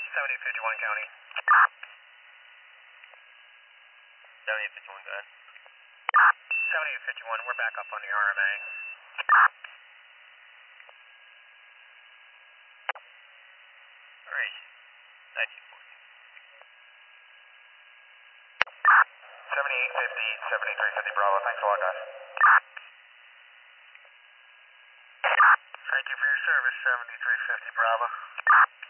7051 County. 7051, go ahead. 7051, we're back up on the RMA. Alright. 1940. 7850, 7350 Bravo, thanks a lot, guys. Thank you for your service, 7350 Bravo.